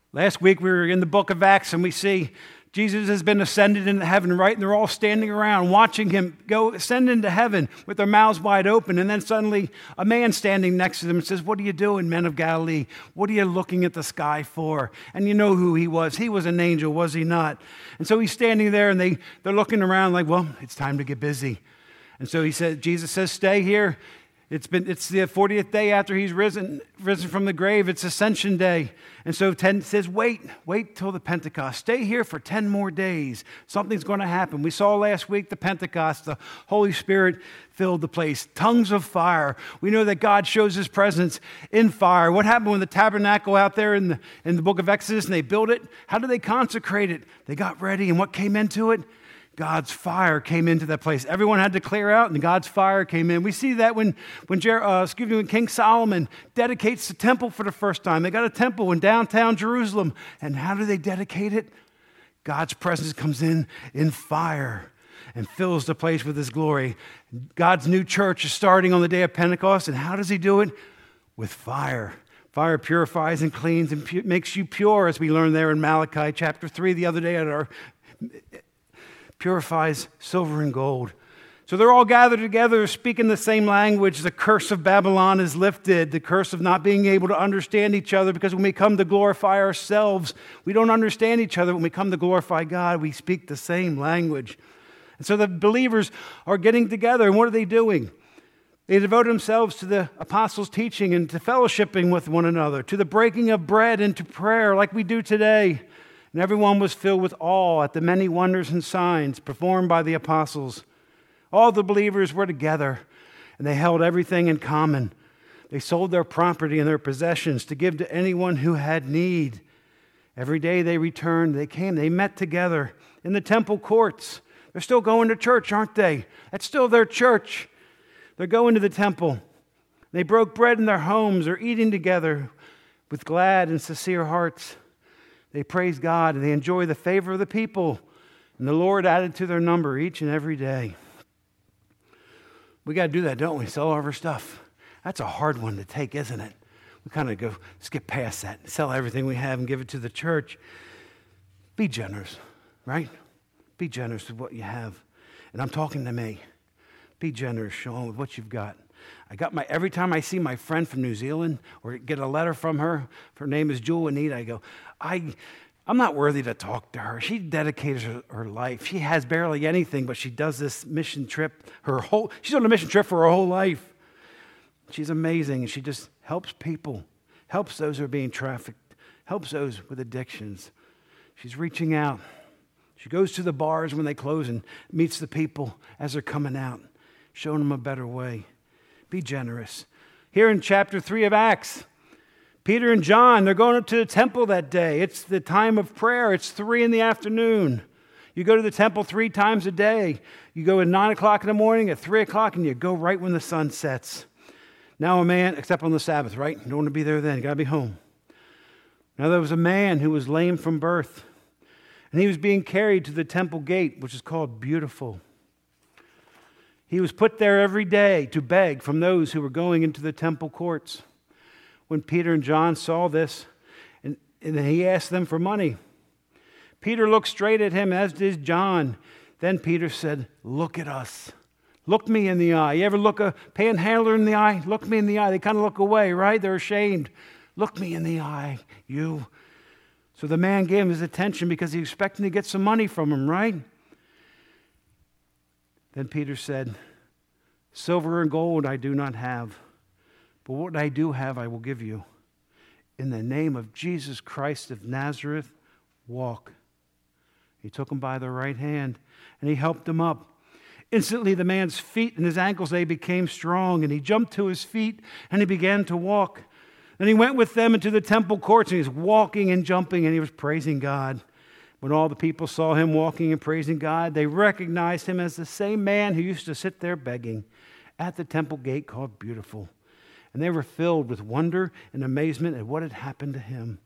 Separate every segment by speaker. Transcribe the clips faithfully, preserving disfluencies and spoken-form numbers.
Speaker 1: Last week we were in the book of Acts and we see Jesus has been ascended into heaven, right? And they're all standing around watching him go ascend into heaven with their mouths wide open. And then suddenly a man standing next to them says, "What are you doing, men of Galilee? What are you looking at the sky for?" And you know who he was. He was an angel, was he not? And so he's standing there and they, they're looking around like, well, it's time to get busy. And so he said, Jesus says, "Stay here." It's been it's the fortieth day after he's risen risen from the grave. It's Ascension Day. And so ten says, wait, wait till the Pentecost. Stay here for ten more days. Something's going to happen. We saw last week the Pentecost. The Holy Spirit filled the place. Tongues of fire. We know that God shows his presence in fire. What happened when the tabernacle out there in the, in the book of Exodus and they built it? How did they consecrate it? They got ready, and what came into it? God's fire came into that place. Everyone had to clear out, and God's fire came in. We see that when when, Jer- uh, excuse me, when King Solomon dedicates the temple for the first time. They got a temple in downtown Jerusalem. And how do they dedicate it? God's presence comes in in fire and fills the place with his glory. God's new church is starting on the day of Pentecost. And how does he do it? With fire. Fire purifies and cleans and pu- makes you pure, as we learned there in Malachi chapter three the other day at our... purifies silver and gold. So they're all gathered together, speaking the same language. The curse of Babylon is lifted, the curse of not being able to understand each other, because when we come to glorify ourselves, we don't understand each other. When we come to glorify God, we speak the same language. And so the believers are getting together, and what are they doing? They devote themselves to the apostles' teaching and to fellowshipping with one another, to the breaking of bread and to prayer like we do today. And everyone was filled with awe at the many wonders and signs performed by the apostles. All the believers were together, and they held everything in common. They sold their property and their possessions to give to anyone who had need. Every day they returned, they came, they met together in the temple courts. They're still going to church, aren't they? That's still their church. They're going to the temple. They broke bread in their homes. They're eating together with glad and sincere hearts. They praise God and they enjoy the favor of the people. And the Lord added to their number each and every day. We got to do that, don't we? Sell all of our stuff. That's a hard one to take, isn't it? We kind of go skip past that. Sell everything we have and give it to the church. Be generous, right? Be generous with what you have. And I'm talking to me. Be generous, Sean, with what you've got. I got my, every time I see my friend from New Zealand or get a letter from her, her name is Jewel Anita, I go, I, I'm not worthy to talk to her. She dedicated her, her life. She has barely anything, but she does this mission trip, her whole, she's on a mission trip for her whole life. She's amazing, and she just helps people, helps those who are being trafficked, helps those with addictions. She's reaching out. She goes to the bars when they close and meets the people as they're coming out, showing them a better way. Be generous. Here in chapter three of Acts, Peter and John, they're going up to the temple that day. It's the time of prayer. It's three in the afternoon. You go to the temple three times a day. You go at nine o'clock in the morning, at three o'clock, and you go right when the sun sets. Now a man, except on the Sabbath, right? You don't want to be there then. You got to be home. Now there was a man who was lame from birth, and he was being carried to the temple gate, which is called Beautiful. He was put there every day to beg from those who were going into the temple courts. When Peter and John saw this, and, and he asked them for money, Peter looked straight at him, as did John. Then Peter said, "Look at us. Look me in the eye." You ever look a panhandler in the eye? Look me in the eye. They kind of look away, right? They're ashamed. Look me in the eye, you. So the man gave him his attention because he was expecting to get some money from him, right? Then Peter said, "Silver and gold I do not have, but what I do have I will give you. In the name of Jesus Christ of Nazareth, walk." He took him by the right hand, and he helped him up. Instantly the man's feet and his ankles, they became strong, and he jumped to his feet, and he began to walk. Then he went with them into the temple courts, and he was walking and jumping, and he was praising God. When all the people saw him walking and praising God, they recognized him as the same man who used to sit there begging at the temple gate called Beautiful. And they were filled with wonder and amazement at what had happened to him.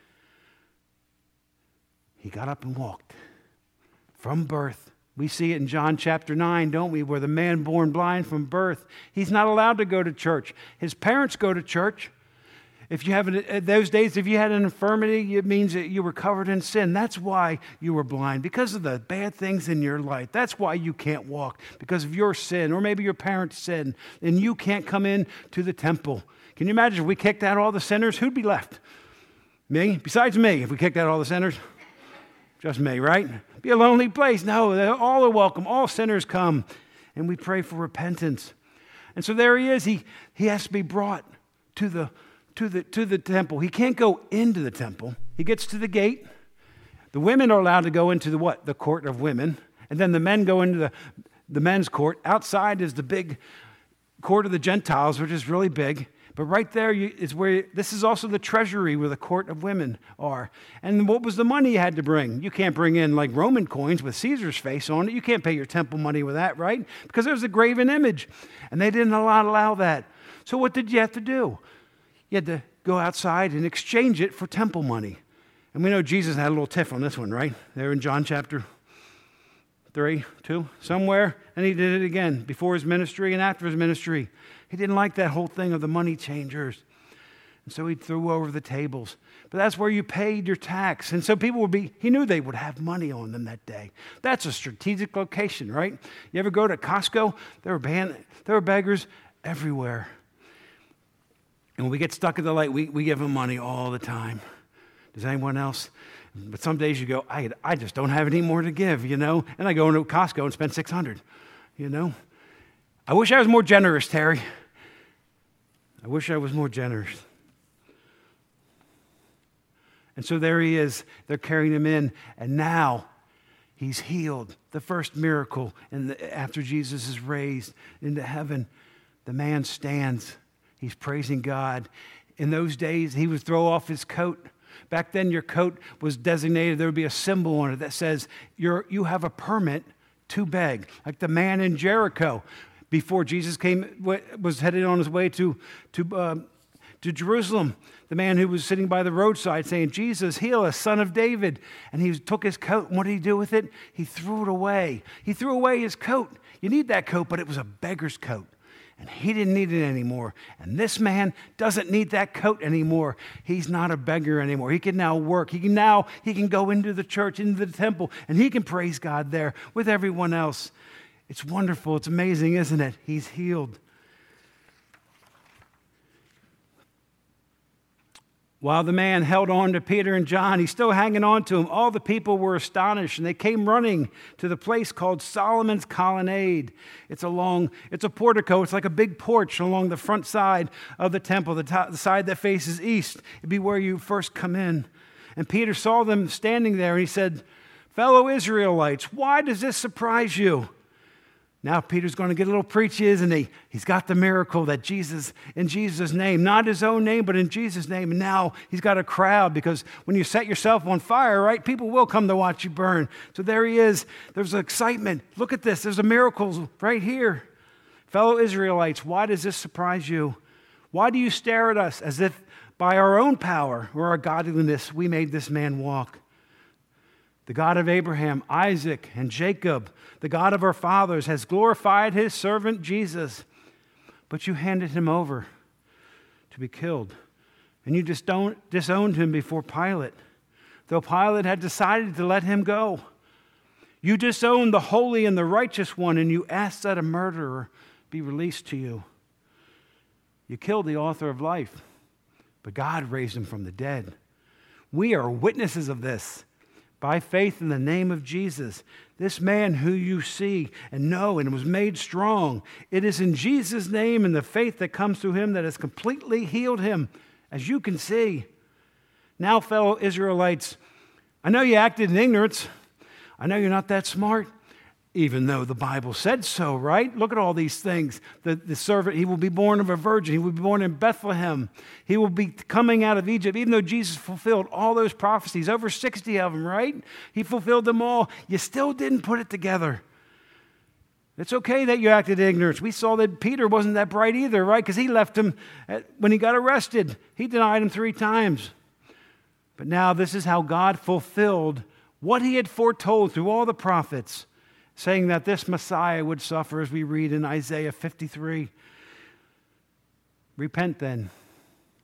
Speaker 1: He got up and walked. From birth. We see it in John chapter nine, don't we? Where the man born blind from birth, he's not allowed to go to church. His parents go to church. If you have an, those days, if you had an infirmity, it means that you were covered in sin. That's why you were blind, because of the bad things in your life. That's why you can't walk, because of your sin, or maybe your parents' sin, and you can't come in to the temple. Can you imagine if we kicked out all the sinners? Who'd be left? Me? Besides me, if we kicked out all the sinners? Just me, right? Be a lonely place. No, all are welcome. All sinners come. And we pray for repentance. And so there he is. He, he has to be brought to the To the, to the temple. He can't go into the temple. He gets to the gate. The women are allowed to go into the what? The court of women. And then the men go into the, the men's court. Outside is the big court of the Gentiles, which is really big. But right there you, is where, this is also the treasury where the court of women are. And what was the money you had to bring? You can't bring in like Roman coins with Caesar's face on it. You can't pay your temple money with that, right? Because there's a graven image. And they didn't allow, allow that. So what did you have to do? You had to go outside and exchange it for temple money. And we know Jesus had a little tiff on this one, right? There in John chapter three, two, somewhere. And he did it again before his ministry and after his ministry. He didn't like that whole thing of the money changers. And so he threw over the tables. But that's where you paid your tax. And so people would be, he knew they would have money on them that day. That's a strategic location, right? You ever go to Costco? There were, ban- there were beggars everywhere. And when we get stuck at the light, we, we give them money all the time. Does anyone else? But some days you go, I, I just don't have any more to give, you know? And I go into Costco and spend six hundred dollars, you know? I wish I was more generous, Terry. I wish I was more generous. And so there he is. They're carrying him in. And now he's healed. The first miracle in the, after Jesus is raised into heaven. The man stands. He's praising God. In those days, he would throw off his coat. Back then, your coat was designated. There would be a symbol on it that says you're, you have a permit to beg. Like the man in Jericho, before Jesus came, was headed on his way to, to, uh, to Jerusalem. The man who was sitting by the roadside saying, Jesus, heal us, son of David. And he took his coat, and what did he do with it? He threw it away. He threw away his coat. You need that coat, but it was a beggar's coat. And he didn't need it anymore. And this man doesn't need that coat anymore. He's not a beggar anymore. He can now work. He can now, he can go into the church, into the temple, and he can praise God there with everyone else. It's wonderful. It's amazing, isn't it? He's healed. While the man held on to Peter and John, he's still hanging on to him. All the people were astonished, and they came running to the place called Solomon's Colonnade. It's a long, it's a portico. It's like a big porch along the front side of the temple, the, top, the side that faces east. It'd be where you first come in. And Peter saw them standing there, and he said, fellow Israelites, why does this surprise you? Now Peter's going to get a little preachy, isn't he? He's got the miracle that Jesus, in Jesus' name, not his own name, but in Jesus' name. And now he's got a crowd, because when you set yourself on fire, right, people will come to watch you burn. So there he is. There's excitement. Look at this. There's a miracle right here. Fellow Israelites, why does this surprise you? Why do you stare at us as if by our own power or our godliness we made this man walk? The God of Abraham, Isaac, and Jacob, the God of our fathers, has glorified his servant Jesus. But you handed him over to be killed, and you disowned him before Pilate, though Pilate had decided to let him go. You disowned the holy and the righteous one, and you asked that a murderer be released to you. You killed the author of life, but God raised him from the dead. We are witnesses of this. By faith in the name of Jesus, this man who you see and know and was made strong, it is in Jesus' name and the faith that comes through him that has completely healed him, as you can see. Now, fellow Israelites, I know you acted in ignorance. I know you're not that smart, even though the Bible said so, right? Look at all these things. The, the servant, he will be born of a virgin. He will be born in Bethlehem. He will be coming out of Egypt, even though Jesus fulfilled all those prophecies, over sixty of them, right? He fulfilled them all. You still didn't put it together. It's okay that you acted in ignorance. We saw that Peter wasn't that bright either, right? Because he left him at, when he got arrested. He denied him three times. But now this is how God fulfilled what he had foretold through all the prophets, saying that this Messiah would suffer, as we read in Isaiah fifty-three. Repent then.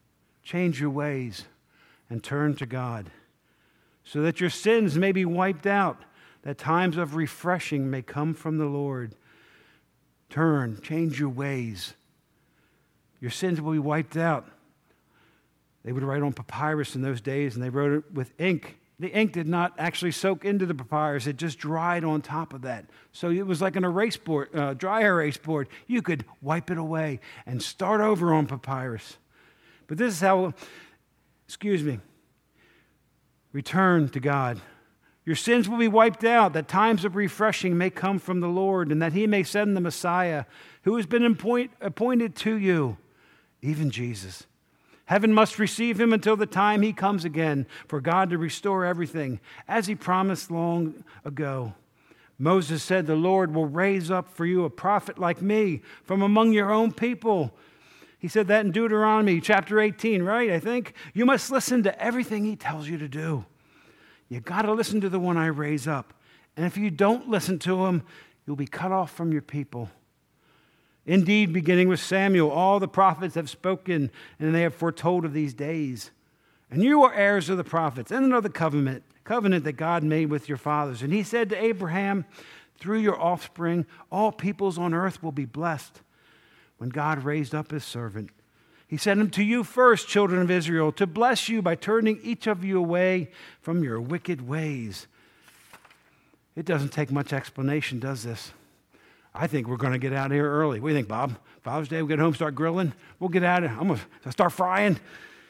Speaker 1: change your ways and turn to God, so that your sins may be wiped out, that times of refreshing may come from the Lord. Turn, change your ways. Your sins will be wiped out. They would write on papyrus in those days, and they wrote it with ink. The ink did not actually soak into the papyrus. It just dried on top of that. So it was like an erase board, uh, dry erase board. You could wipe it away and start over on papyrus. But this is how, excuse me, return to God. Your sins will be wiped out, that times of refreshing may come from the Lord, and that he may send the Messiah who has been appoint, appointed to you, even Jesus. Heaven must receive him until the time he comes again for God to restore everything, as he promised long ago. Moses said, the Lord will raise up for you a prophet like me from among your own people. He said that in Deuteronomy chapter eighteen, right? I think you must listen to everything he tells you to do. You got to listen to the one I raise up. And if you don't listen to him, you'll be cut off from your people. Indeed, beginning with Samuel, all the prophets have spoken, and they have foretold of these days. And you are heirs of the prophets and of the covenant, covenant that God made with your fathers. And he said to Abraham, through your offspring, all peoples on earth will be blessed. When God raised up his servant, he sent him to you first, children of Israel, to bless you by turning each of you away from your wicked ways. It doesn't take much explanation, does this? I think we're going to get out of here early. What do you think, Bob? Father's Day, we'll get home, start grilling. We'll get out of here. I'm going to start frying.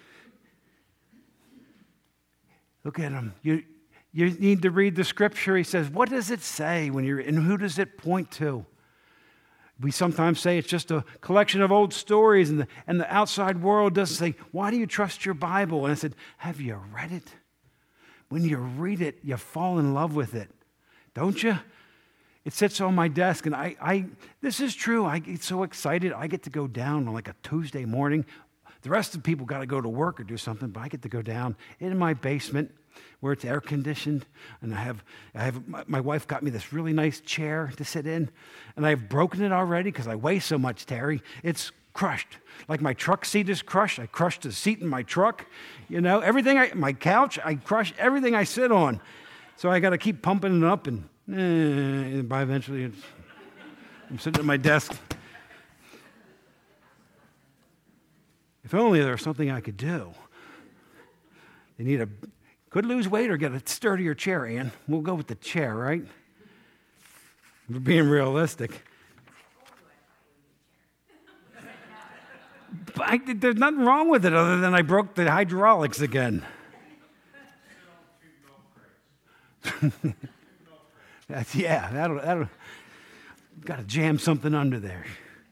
Speaker 1: Look at him. You, you need to read the scripture. He says, what does it say when you're, and who does it point to? We sometimes say it's just a collection of old stories, and the, and the outside world doesn't say, why do you trust your Bible? And I said, have you read it? When you read it, you fall in love with it, don't you? It sits on my desk, and I, I, this is true. I get so excited. I get to go down on like a Tuesday morning. The rest of the people got to go to work or do something, but I get to go down in my basement where it's air conditioned, and I have, I have my, my wife got me this really nice chair to sit in, and I've broken it already because I weigh so much, Terry. It's crushed. Like my truck seat is crushed. I crushed the seat in my truck. You know, everything, I, my couch, I crushed everything I sit on. So I got to keep pumping it up, and Eh, by eventually, it's, I'm sitting at my desk. If only there was something I could do. You need a, could lose weight or get a sturdier chair, Ann. We'll go with the chair, right? We're being realistic. But I, there's nothing wrong with it other than I broke the hydraulics again. That's, yeah, that'll, that'll, got to jam something under there.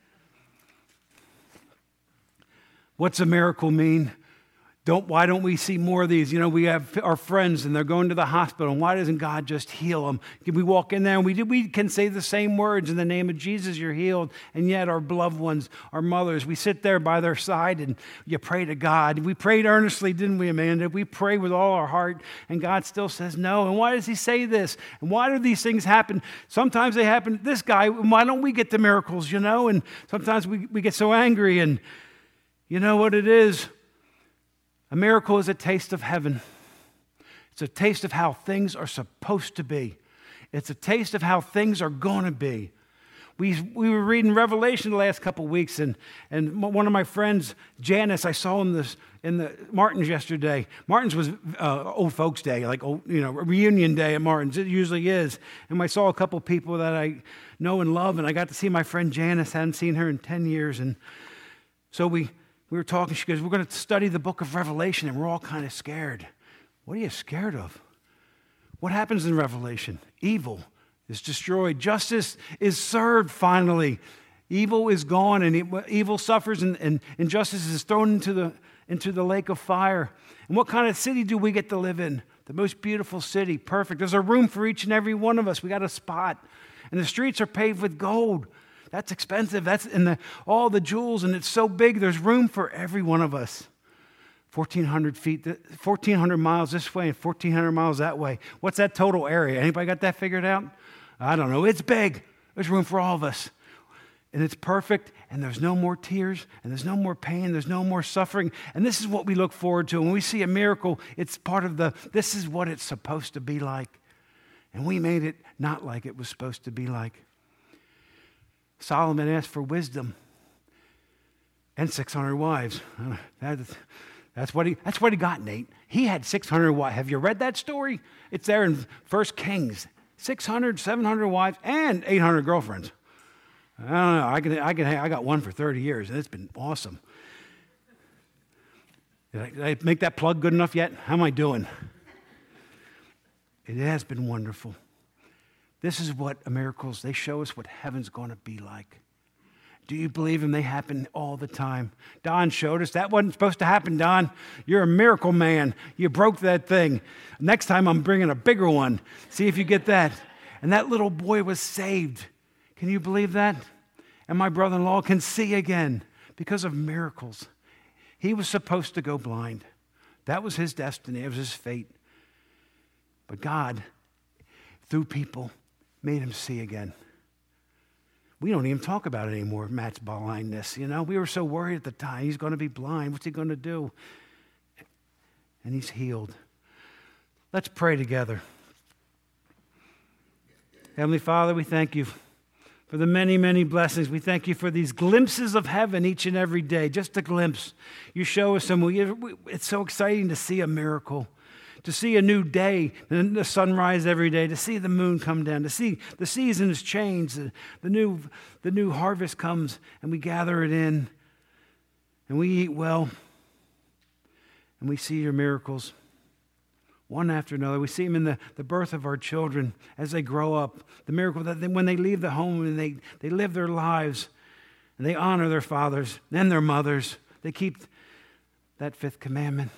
Speaker 1: What's a miracle mean? Don't, why don't we see more of these? You know, we have our friends and they're going to the hospital. And why doesn't God just heal them? Can we walk in there and we, we can say the same words in the name of Jesus, you're healed. And yet our beloved ones, our mothers, we sit there by their side and you pray to God. We prayed earnestly, didn't we, Amanda? We pray with all our heart and God still says no. And why does he say this? And why do these things happen? Sometimes they happen to this guy. Why don't we get the miracles, you know? And sometimes we, we get so angry, and you know what it is? A miracle is a taste of heaven. It's a taste of how things are supposed to be. It's a taste of how things are going to be. We, we were reading Revelation the last couple of weeks, and, and one of my friends, Janice, I saw in, this, in the Martin's yesterday. Martin's was uh, old folks' day, like old, you know, reunion day at Martin's. It usually is. And I saw a couple of people that I know and love, and I got to see my friend Janice. I hadn't seen her in ten years. And so we... We were talking, she goes, we're going to study the book of Revelation, and we're all kind of scared. What are you scared of? What happens in Revelation? Evil is destroyed. Justice is served finally. Evil is gone, and evil suffers, and, and injustice is thrown into the, into the lake of fire. And what kind of city do we get to live in? The most beautiful city, perfect. There's a room for each and every one of us. We got a spot. And the streets are paved with gold. That's expensive. That's in the all the jewels, and it's so big. There's room for every one of us. fourteen hundred feet, fourteen hundred miles this way and fourteen hundred miles that way. What's that total area? Anybody got that figured out? I don't know. It's big. There's room for all of us. and it's perfect, and there's no more tears, and there's no more pain, there's no more suffering. And this is what we look forward to. When we see a miracle, it's part of the, this is what it's supposed to be like. And we made it not like it was supposed to be like. Solomon asked for wisdom and six hundred wives. That, that's, what he, that's what he got, Nate. He had six hundred wives. Have you read that story? It's there in First Kings. six hundred, seven hundred wives, and eight hundred girlfriends. I don't know. I can, I can, I got one for thirty years, and it's been awesome. Did I, did I make that plug good enough yet? How am I doing? It has been wonderful. This is what miracles, they show us what heaven's going to be like. Do you believe them? They happen all the time. Don showed us that wasn't supposed to happen, Don. You're a miracle man. You broke that thing. Next time I'm bringing a bigger one. See if you get that. And that little boy was saved. Can you believe that? And my brother-in-law can see again because of miracles. He was supposed to go blind. That was his destiny. It was his fate. But God, through people, made him see again. We don't even talk about it anymore, Matt's blindness. You know, we were so worried at the time. He's going to be blind. What's he going to do? And he's healed. Let's pray together. Heavenly Father, we thank you for the many, many blessings. We thank you for these glimpses of heaven each and every day. Just a glimpse. You show us them. It's so exciting to see a miracle. To see a new day, the sunrise every day, to see the moon come down, to see the seasons change, the, the, new, the new harvest comes, and we gather it in, and we eat well, and we see your miracles one after another. We see them in the, the birth of our children as they grow up, the miracle that they, when they leave the home and they, they live their lives, and they honor their fathers and their mothers. They keep that fifth commandment.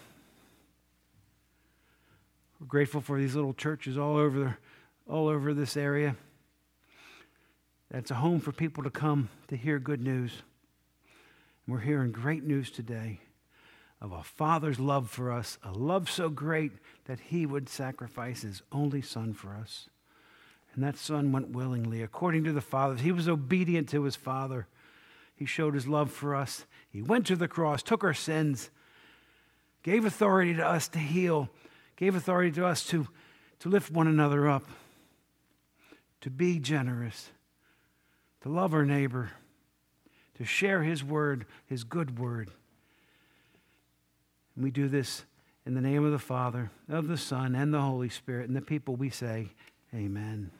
Speaker 1: We're grateful for these little churches all over, all over this area. That's a home for people to come to hear good news. And we're hearing great news today of a Father's love for us, a love so great that he would sacrifice his only Son for us. And that Son went willingly, according to the Father. He was obedient to his Father. He showed his love for us. He went to the cross, took our sins, gave authority to us to heal, gave authority to us to, to lift one another up, to be generous, to love our neighbor, to share his word, his good word. And we do this in the name of the Father, of the Son, and the Holy Spirit. And the people, we say, amen.